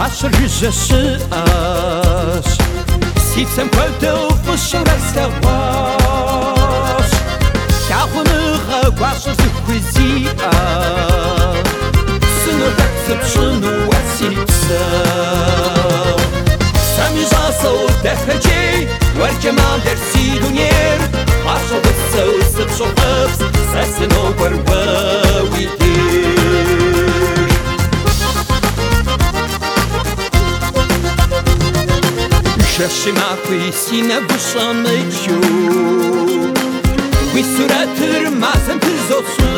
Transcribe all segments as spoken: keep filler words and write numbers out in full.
عشر جشاش سيتسم كولتو فشو رستواش كعون غواش زكوزيا سنو تكسب شنو وسيتساو سامي جاسو دخجي والجمال درسي دونير عشو بسو سبشو قفز ساسنو برواوي دير شاشي معكوي سينا بوشاميتشو ويسوراتر مازن تزوصو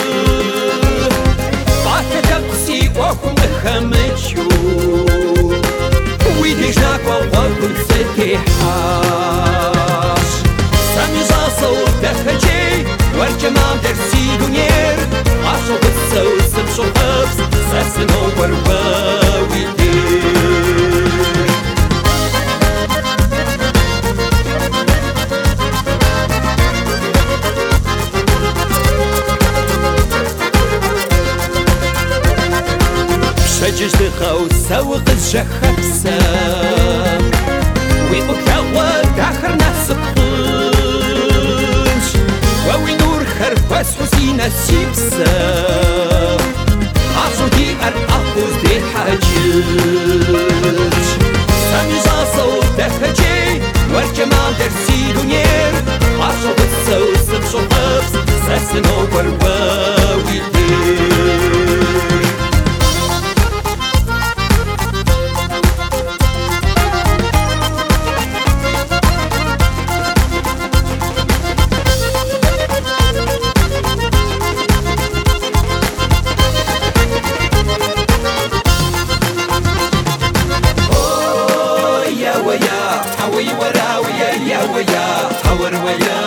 باكا تبسي وكم خميتشو ويديجناك وغوكم ستيحاش سامي جاسو دخجي والجمال درسي دونير عشو بسو سبشو قفز ساسنو برواوي دير شجج دخاو سوق الجخبسة ويبكاوى داخر ناس بخنش ووي نور خرفاس حسينة سيبسة عصو دي أرقاقوز دي حاجج سامي جاسو دخجي والجمال درسي دونير عصو بسو سبشو قفز ساسنو برواوي دير ويا حوي وراوي يا ويا حور ويا